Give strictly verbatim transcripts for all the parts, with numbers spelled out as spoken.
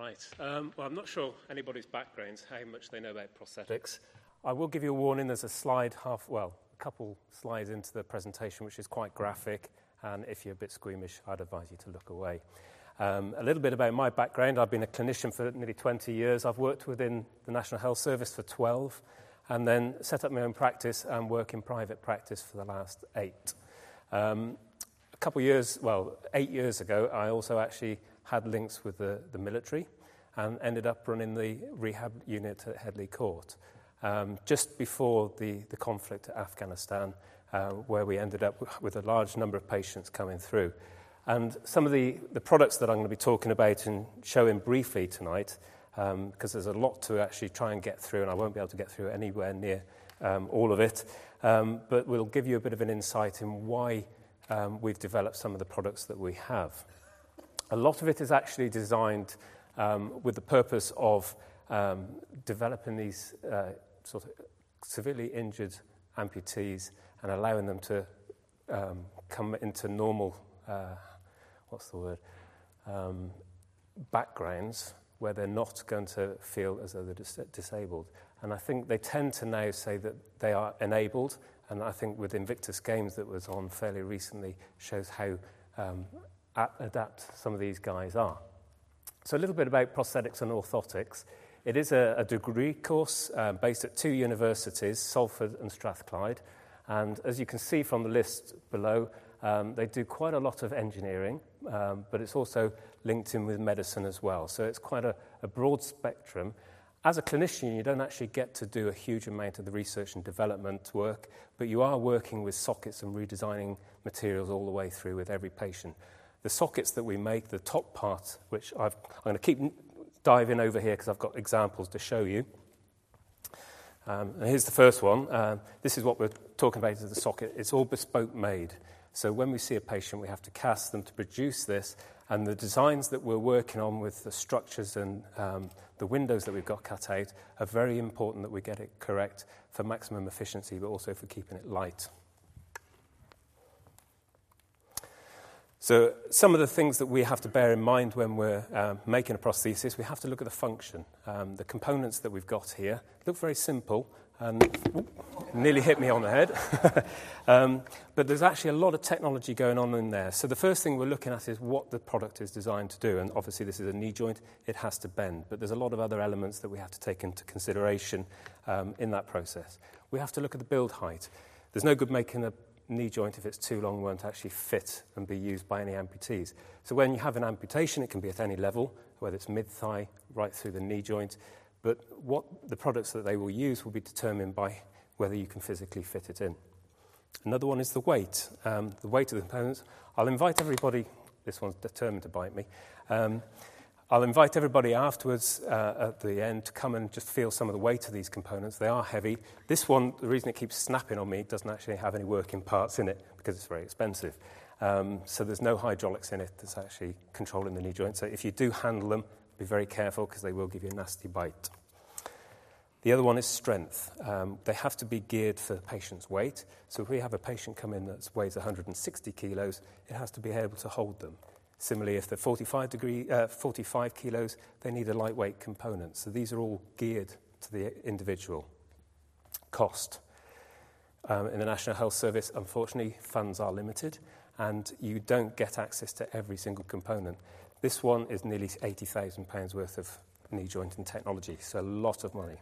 Right. Um, well, I'm not sure anybody's backgrounds, how much they know about prosthetics. I will give you a warning. There's a slide half, well, a couple slides into the presentation, which is quite graphic. And if you're a bit squeamish, I'd advise you to look away. Um, a little bit about my background. I've been a clinician for nearly twenty years. I've worked within the National Health Service for twelve, and then set up my own practice and work in private practice for the last eight. Um, a couple of years, well, eight years ago, I also actually had links with the, the military and ended up running the rehab unit at Headley Court. Um, just before the, the conflict at Afghanistan, uh, where we ended up with a large number of patients coming through. And some of the, the products that I'm going to be talking about and showing briefly tonight, um, because there's a lot to actually try and get through, and I won't be able to get through anywhere near um, all of it, um, but we'll give you a bit of an insight in why um, we've developed some of the products that we have. A lot of it is actually designed um, with the purpose of um, developing these uh, sort of severely injured amputees and allowing them to um, come into normal, uh, what's the word, um, backgrounds where they're not going to feel as though they're dis- disabled. And I think they tend to now say that they are enabled, and I think with Invictus Games that was on fairly recently shows how um, adapt some of these guys are. So a little bit about prosthetics and orthotics. It is a, a degree course uh, based at two universities, Salford and Strathclyde, and as you can see from the list below, um, they do quite a lot of engineering, um, but it's also linked in with medicine as well. So it's quite a, a broad spectrum. As a clinician, you don't actually get to do a huge amount of the research and development work, but you are working with sockets and redesigning materials all the way through with every patient. The sockets that we make, the top part, which I've, I'm going to keep diving over here because I've got examples to show you. Um, and here's the first one. Uh, this is what we're talking about as the socket. It's all bespoke made. So when we see a patient, we have to cast them to produce this. And the designs that we're working on with the structures and um, the windows that we've got cut out are very important that we get it correct for maximum efficiency, but also for keeping it light. So some of the things that we have to bear in mind when we're uh, making a prosthesis, we have to look at the function. Um, the components that we've got here look very simple and ooh, nearly hit me on the head. um, but there's actually a lot of technology going on in there. So the first thing we're looking at is what the product is designed to do. And obviously this is a knee joint, it has to bend. But there's a lot of other elements that we have to take into consideration um, in that process. We have to look at the build height. There's no good making a knee joint, if it's too long, won't actually fit and be used by any amputees. So when you have an amputation, it can be at any level, whether it's mid-thigh, right through the knee joint. But what the products that they will use will be determined by whether you can physically fit it in. Another one is the weight. Um, the weight of the components. I'll invite everybody, this one's determined to bite me, um, I'll invite everybody afterwards uh, at the end to come and just feel some of the weight of these components. They are heavy. This one, the reason it keeps snapping on me, doesn't actually have any working parts in it because it's very expensive. Um, so there's no hydraulics in it that's actually controlling the knee joint. So if you do handle them, be very careful because they will give you a nasty bite. The other one is strength. Um, they have to be geared for the patient's weight. So if we have a patient come in that weighs one hundred sixty kilos, it has to be able to hold them. Similarly, if they're forty-five, degree, uh, forty-five kilos, they need a lightweight component. So these are all geared to the individual. Cost. Um, in the National Health Service, unfortunately, funds are limited, and you don't get access to every single component. This one is nearly eighty thousand pounds worth of knee joint and technology, so a lot of money.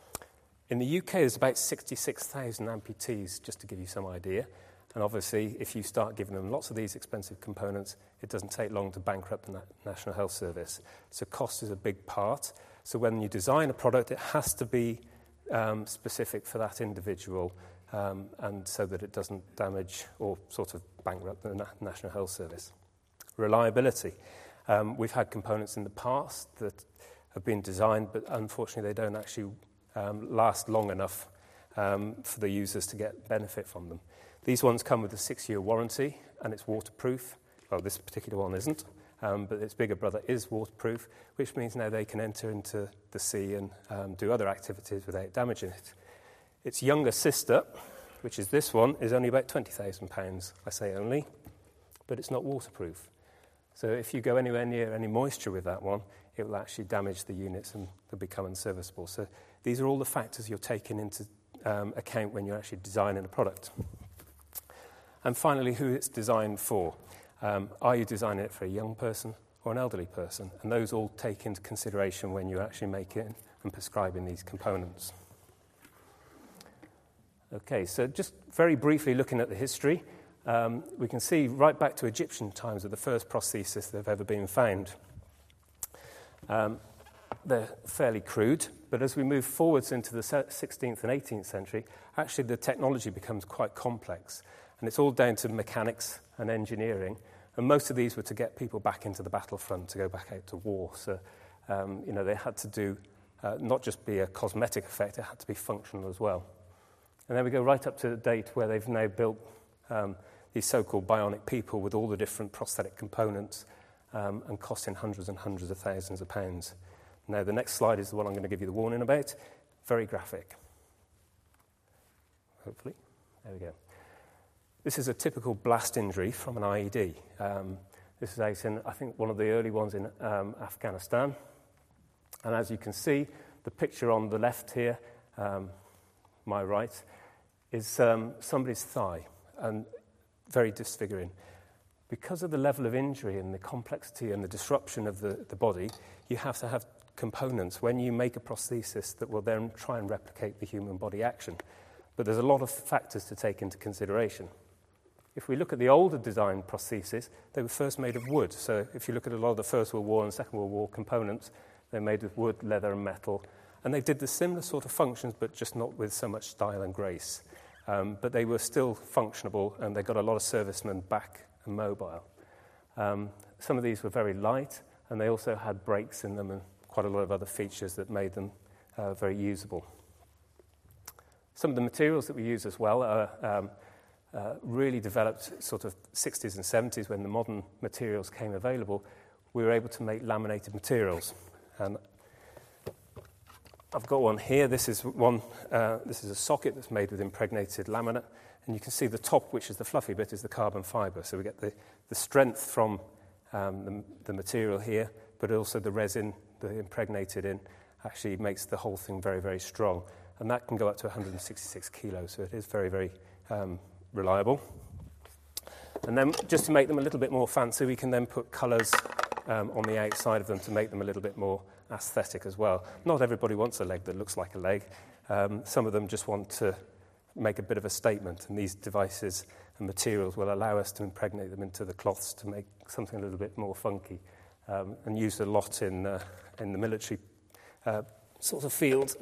In the U K, there's about sixty-six thousand amputees, just to give you some idea. And obviously, if you start giving them lots of these expensive components, it doesn't take long to bankrupt the Na- National Health Service. So cost is a big part. So when you design a product, it has to be um, specific for that individual, um, and so that it doesn't damage or sort of bankrupt the Na- National Health Service. Reliability. Um, we've had components in the past that have been designed, but unfortunately they don't actually um, last long enough um, for the users to get benefit from them. These ones come with a six-year warranty, and it's waterproof. Well, this particular one isn't, um, but its bigger brother is waterproof, which means now they can enter into the sea and um, do other activities without damaging it. Its younger sister, which is this one, is only about twenty thousand pounds. I say only, but it's not waterproof. So if you go anywhere near any moisture with that one, it will actually damage the units and they'll become unserviceable. So these are all the factors you're taking into um, account when you're actually designing a product. And finally, who it's designed for. Um, are you designing it for a young person or an elderly person? And those all take into consideration when you're actually making and prescribing these components. Okay, so just very briefly looking at the history, um, we can see right back to Egyptian times are the first prostheses that have ever been found. Um, they're fairly crude, but as we move forwards into the sixteenth and eighteenth century, actually the technology becomes quite complex. And it's all down to mechanics and engineering. And most of these were to get people back into the battlefront, to go back out to war. So, um, you know, they had to do, uh, not just be a cosmetic effect, it had to be functional as well. And then we go right up to the date where they've now built um, these so-called bionic people with all the different prosthetic components um, and costing hundreds and hundreds of thousands of pounds. Now, the next slide is the one I'm going to give you the warning about. Very graphic. Hopefully. There we go. This is a typical blast injury from an I E D. Um, this is out in, I think, one of the early ones in um, Afghanistan. And as you can see, the picture on the left here, um, my right, is um, somebody's thigh, and very disfiguring. Because of the level of injury and the complexity and the disruption of the, the body, you have to have components when you make a prosthesis that will then try and replicate the human body action. But there's a lot of factors to take into consideration. If we look at the older design prostheses, they were first made of wood. So if you look at a lot of the First World War and Second World War components, they're made of wood, leather, and metal. And they did the similar sort of functions, but just not with so much style and grace. Um, but they were still functionable, and they got a lot of servicemen back and mobile. Um, some of these were very light, and they also had brakes in them and quite a lot of other features that made them uh, very usable. Some of the materials that we use as well are um, uh, really developed sort of sixties and seventies when the modern materials came available. We were able to make laminated materials. And I've got one here. This is one. Uh, this is a socket that's made with impregnated laminate, and you can see the top, which is the fluffy bit, is the carbon fibre. So we get the, the strength from um, the, the material here, but also the resin, the impregnated in, actually makes the whole thing very, very strong. And that can go up to one hundred sixty-six kilos, so it is very, very um, reliable. And then just to make them a little bit more fancy, we can then put colours um, on the outside of them to make them a little bit more aesthetic as well. Not everybody wants a leg that looks like a leg. Um, some of them just want to make a bit of a statement, and these devices and materials will allow us to impregnate them into the cloths to make something a little bit more funky, um, and used a lot in, uh, in the military uh, sort of field.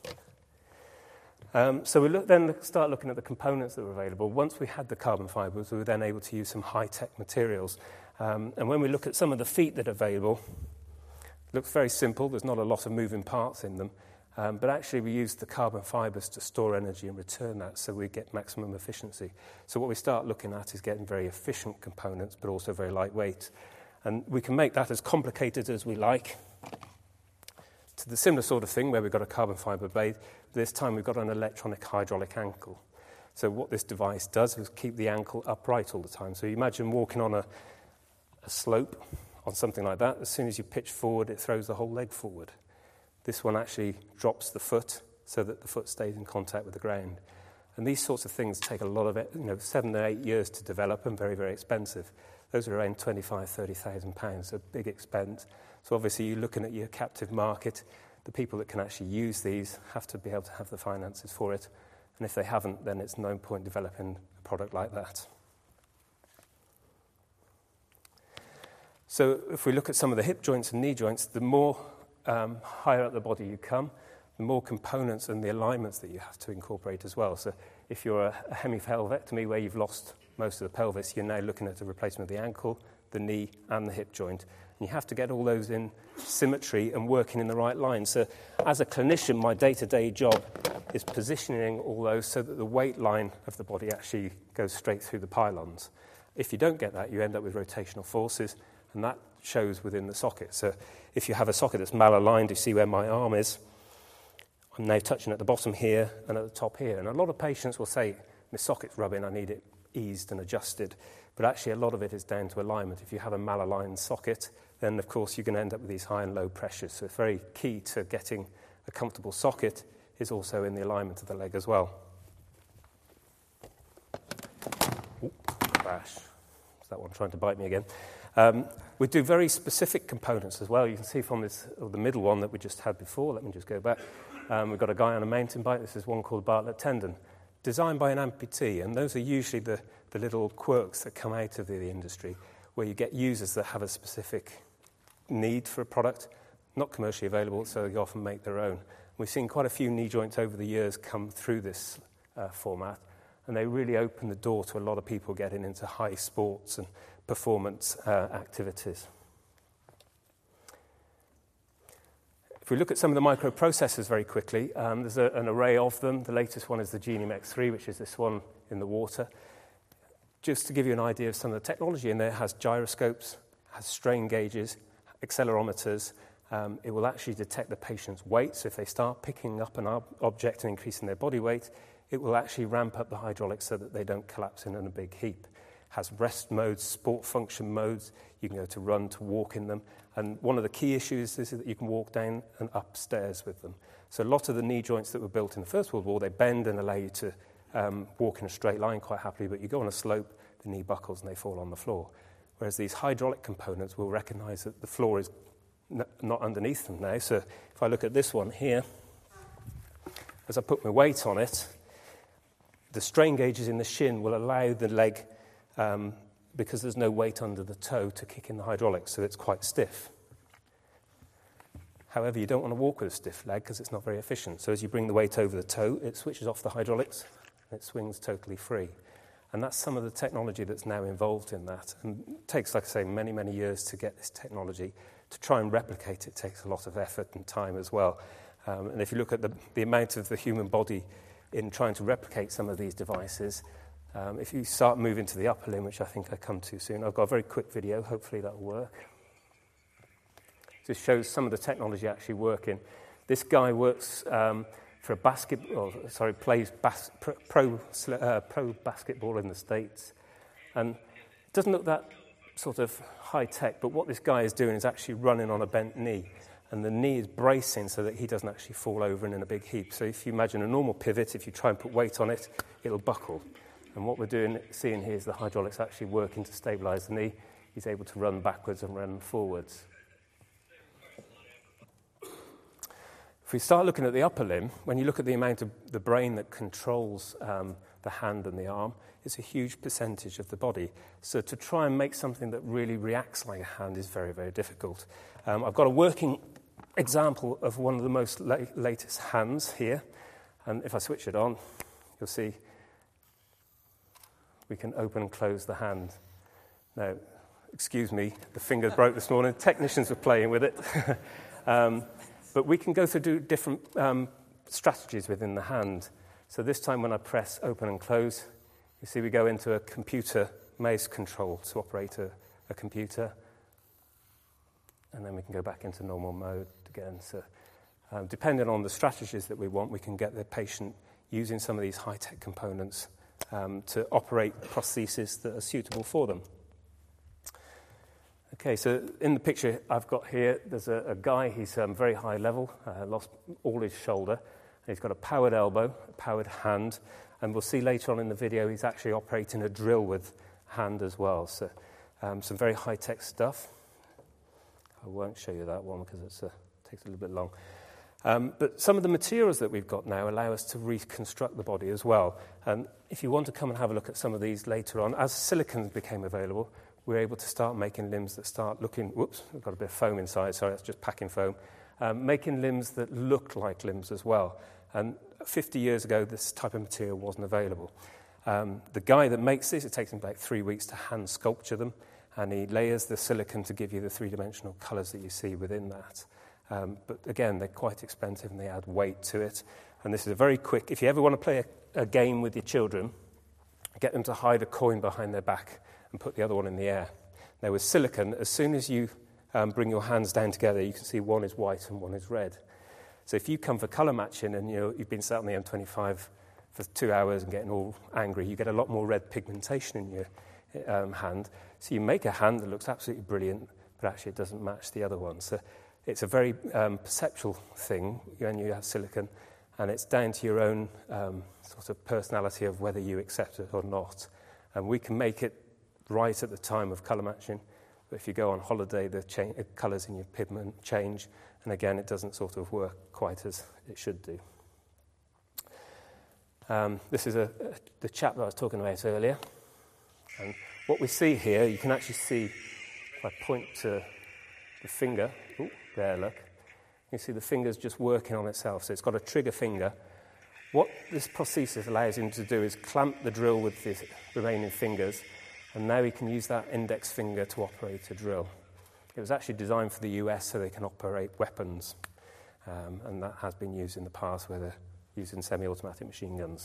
Um, so we look, then start looking at the components that were available. Once we had the carbon fibres, we were then able to use some high-tech materials. Um, and when we look at some of the feet that are available, it looks very simple. There's not a lot of moving parts in them. Um, but actually, we use the carbon fibres to store energy and return that so we get maximum efficiency. So what we start looking at is getting very efficient components, but also very lightweight. And we can make that as complicated as we like, to the similar sort of thing where we've got a carbon fibre blade. This time we've got an electronic hydraulic ankle. So what this device does is keep the ankle upright all the time. So you imagine walking on a, a slope on something like that. As soon as you pitch forward, it throws the whole leg forward. This one actually drops the foot so that the foot stays in contact with the ground. And these sorts of things take a lot of, you know, seven or eight years to develop and very, very expensive. Those are around twenty-five, thirty thousand pounds, a big expense. So obviously you're looking at your captive market. The people that can actually use these have to be able to have the finances for it. And if they haven't, then it's no point developing a product like that. So if we look at some of the hip joints and knee joints, the more um, higher up the body you come, the more components and the alignments that you have to incorporate as well. So if you're a, a hemipelvectomy where you've lost most of the pelvis, you're now looking at the replacement of the ankle, the knee, and the hip joint. And you have to get all those in symmetry and working in the right line. So as a clinician, my day-to-day job is positioning all those so that the weight line of the body actually goes straight through the pylons. If you don't get that, you end up with rotational forces, and that shows within the socket. So if you have a socket that's malaligned, you see where my arm is. I'm now touching at the bottom here and at the top here. And a lot of patients will say, my socket's rubbing, I need it eased and adjusted. But actually, a lot of it is down to alignment. If you have a malaligned socket, then, of course, you're going to end up with these high and low pressures. So it's very key to getting a comfortable socket is also in the alignment of the leg as well. Ooh, crash. Is that one trying to bite me again? Um, we do very specific components as well. You can see from this, or the middle one that we just had before. Let me just go back. Um, we've got a guy on a mountain bike. This is one called Bartlett tendon, designed by an amputee. And those are usually the, the little quirks that come out of the, the industry, where you get users that have a specific need for a product, not commercially available, so they often make their own. We've seen quite a few knee joints over the years come through this uh, format, and they really open the door to a lot of people getting into high sports and performance uh, activities. If we look at some of the microprocessors very quickly, um, there's a, an array of them. The latest one is the Genium X three, which is this one in the water. Just to give you an idea of some of the technology in there, it has gyroscopes, has strain gauges, accelerometers. Um, it will actually detect the patient's weight. So if they start picking up an ob- object and increasing their body weight, it will actually ramp up the hydraulics so that they don't collapse in, in a big heap. It has rest modes, sport function modes. You can go to run, to walk in them. And one of the key issues is that you can walk down and upstairs with them. So a lot of the knee joints that were built in the First World War, they bend and allow you to um, walk in a straight line quite happily, but you go on a slope, the knee buckles and they fall on the floor. Whereas these hydraulic components will recognize that the floor is n- not underneath them now. So if I look at this one here, as I put my weight on it, the strain gauges in the shin will allow the leg, um, because there's no weight under the toe, to kick in the hydraulics, so it's quite stiff. However, you don't want to walk with a stiff leg because it's not very efficient. So as you bring the weight over the toe, it switches off the hydraulics and it swings totally free. And that's some of the technology that's now involved in that. And it takes, like I say, many, many years to get this technology. To try and replicate it takes a lot of effort and time as well. Um, and if you look at the, the amount of the human body in trying to replicate some of these devices, um, if you start moving to the upper limb, which I think I come to soon, I've got a very quick video, hopefully that'll work. This shows some of the technology actually working. This guy works um, for a basket, or, sorry, plays bas- pro, pro, uh, pro basketball in the States. And it doesn't look that sort of high-tech, but what this guy is doing is actually running on a bent knee. And the knee is bracing so that he doesn't actually fall over and in a big heap. So if you imagine a normal pivot, if you try and put weight on it, it'll buckle. And what we're doing, seeing here is the hydraulics actually working to stabilize the knee. He's able to run backwards and run forwards. If we start looking at the upper limb, when you look at the amount of the brain that controls um, the hand and the arm, it's a huge percentage of the body. So to try and make something that really reacts like a hand is very, very difficult. Um, I've got a working example of one of the most la- latest hands here. And if I switch it on, you'll see we can open and close the hand. Now, excuse me, the fingers broke this morning. Technicians were playing with it. um, but we can go through different um, strategies within the hand. So this time when I press open and close, you see we go into a computer mouse control to operate a, a computer. And then we can go back into normal mode again. So um, depending on the strategies that we want, we can get the patient using some of these high-tech components um, to operate prostheses that are suitable for them. Okay, so in the picture I've got here, there's a, a guy, he's um, very high level, uh, lost all his shoulder. He's got a powered elbow, a powered hand, and we'll see later on in the video he's actually operating a drill with hand as well. So um, some very high-tech stuff. I won't show you that one because it uh, takes a little bit long. Um, but some of the materials that we've got now allow us to reconstruct the body as well. And if you want to come and have a look at some of these later on, as silicone became available, we were able to start making limbs that start looking, whoops, we've got a bit of foam inside, sorry, that's just packing foam, um, making limbs that look like limbs as well. And fifty years ago, this type of material wasn't available. Um, the guy that makes this, it takes him about three weeks to hand sculpture them, and he layers the silicone to give you the three-dimensional colours that you see within that. Um, but again, they're quite expensive and they add weight to it. And this is a very quick, if you ever want to play a, a game with your children, get them to hide a coin behind their back and put the other one in the air. Now with silicone, as soon as you um, bring your hands down together, you can see one is white and one is red. So if you come for colour matching and you know, you've been sat on the M twenty-five for two hours and getting all angry, you get a lot more red pigmentation in your um, hand. So you make a hand that looks absolutely brilliant, but actually it doesn't match the other one. So it's a very um, perceptual thing when you have silicon, and it's down to your own um, sort of personality of whether you accept it or not. And we can make it right at the time of colour matching, but if you go on holiday, the cha- colours in your pigment change, and again, it doesn't sort of work quite as it should do. Um, this is a, a, the chap that I was talking about earlier. And what we see here, you can actually see, if I point to the finger, ooh, there, look, you can see the finger's just working on itself, so it's got a trigger finger. What this prosthesis allows him to do is clamp the drill with the remaining fingers, and now he can use that index finger to operate a drill. It was actually designed for the U S so they can operate weapons, um, and that has been used in the past where they're using semi-automatic machine guns.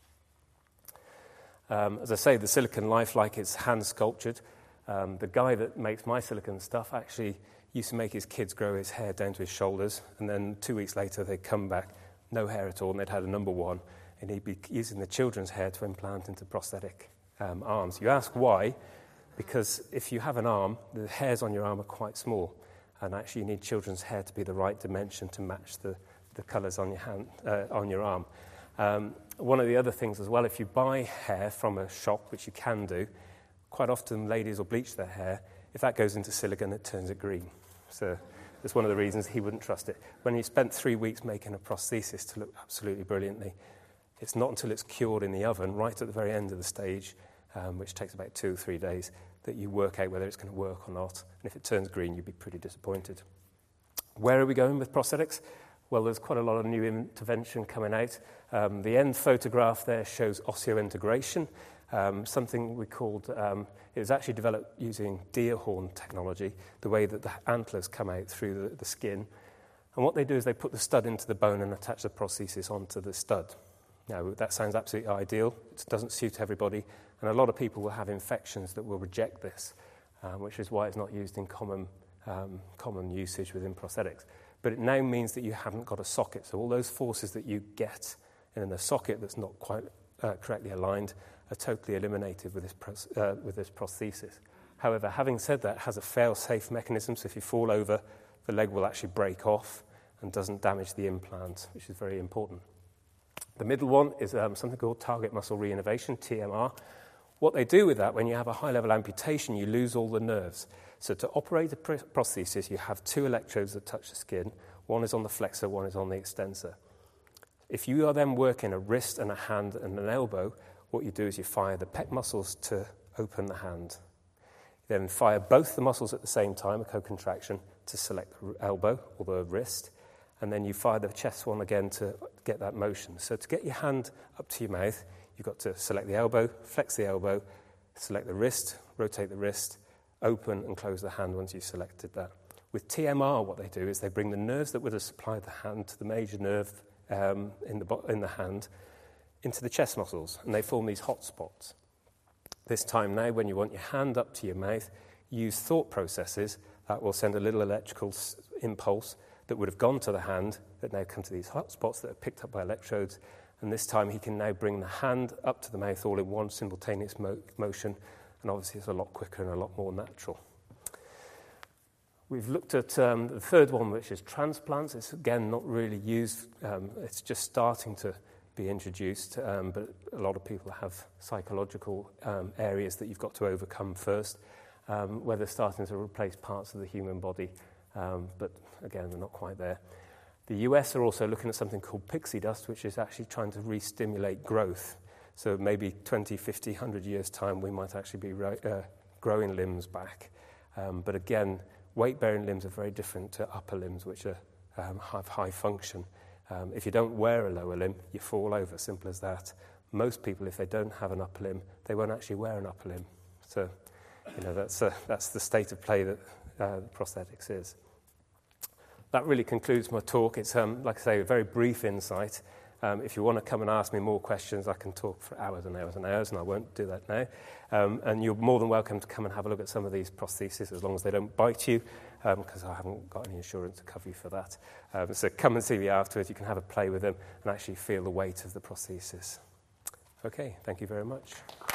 Um, as I say, the silicon lifelike is hand sculptured. Um, the guy that makes my silicon stuff actually used to make his kids grow his hair down to his shoulders, and then two weeks later they'd come back, no hair at all, and they'd had a number one, and he'd be using the children's hair to implant into prosthetic um, arms. You ask why? Because if you have an arm, the hairs on your arm are quite small, and actually you need children's hair to be the right dimension to match the, the colours on your hand, uh, on your arm. Um, one of the other things as well, if you buy hair from a shop, which you can do, quite often ladies will bleach their hair. If that goes into silicon, it turns it green. So that's one of the reasons he wouldn't trust it. When you spent three weeks making a prosthesis to look absolutely brilliantly, it's not until it's cured in the oven, right at the very end of the stage, um, which takes about two or three days, that you work out whether it's going to work or not. And if it turns green, you'd be pretty disappointed. Where are we going with prosthetics? Well, there's quite a lot of new intervention coming out. Um, the end photograph there shows osseointegration, um, something we called, um, it was actually developed using deer horn technology, the way that the antlers come out through the, the skin. And what they do is they put the stud into the bone and attach the prosthesis onto the stud. Now, that sounds absolutely ideal. It doesn't suit everybody, and a lot of people will have infections that will reject this, um, which is why it's not used in common, um, common usage within prosthetics. But it now means that you haven't got a socket. So all those forces that you get in a socket that's not quite uh, correctly aligned are totally eliminated with this, pros- uh, with this prosthesis. However, having said that, it has a fail-safe mechanism, so if you fall over, the leg will actually break off and doesn't damage the implant, which is very important. The middle one is um, something called target muscle reinnervation, T M R. What they do with that, when you have a high-level amputation, you lose all the nerves. So to operate a pr- prosthesis, you have two electrodes that touch the skin. One is on the flexor, one is on the extensor. If you are then working a wrist and a hand and an elbow, what you do is you fire the pec muscles to open the hand. You then fire both the muscles at the same time, a co-contraction, to select the elbow or the wrist. And then you fire the chest one again to get that motion. So to get your hand up to your mouth, you've got to select the elbow, flex the elbow, select the wrist, rotate the wrist, open and close the hand once you've selected that. With T M R, what they do is they bring the nerves that would have supplied the hand to the major nerve um, in, the, in the hand into the chest muscles, and they form these hot spots. This time now, when you want your hand up to your mouth, use thought processes that will send a little electrical s- impulse that would have gone to the hand that now come to these hot spots that are picked up by electrodes, and this time he can now bring the hand up to the mouth all in one simultaneous mo- motion, and obviously it's a lot quicker and a lot more natural. We've looked at um, the third one, which is transplants. It's, again, not really used. Um, it's just starting to be introduced, um, but a lot of people have psychological um, areas that you've got to overcome first, um, where they're starting to replace parts of the human body, um, but again, they're not quite there. The U S are also looking at something called pixie dust, which is actually trying to re-stimulate growth. So maybe twenty, fifty, one hundred years' time, we might actually be ro- uh, growing limbs back. Um, but again, weight-bearing limbs are very different to upper limbs, which are, um, have high function. Um, if you don't wear a lower limb, you fall over, simple as that. Most people, if they don't have an upper limb, they won't actually wear an upper limb. So, you know, that's, uh, that's the state of play that uh, prosthetics is. That really concludes my talk. It's, um, like I say, a very brief insight. Um, if you want to come and ask me more questions, I can talk for hours and hours and hours, and I won't do that now. Um, and you're more than welcome to come and have a look at some of these prostheses, as long as they don't bite you, because um, I haven't got any insurance to cover you for that. Um, so come and see me afterwards. You can have a play with them and actually feel the weight of the prosthesis. Okay, thank you very much.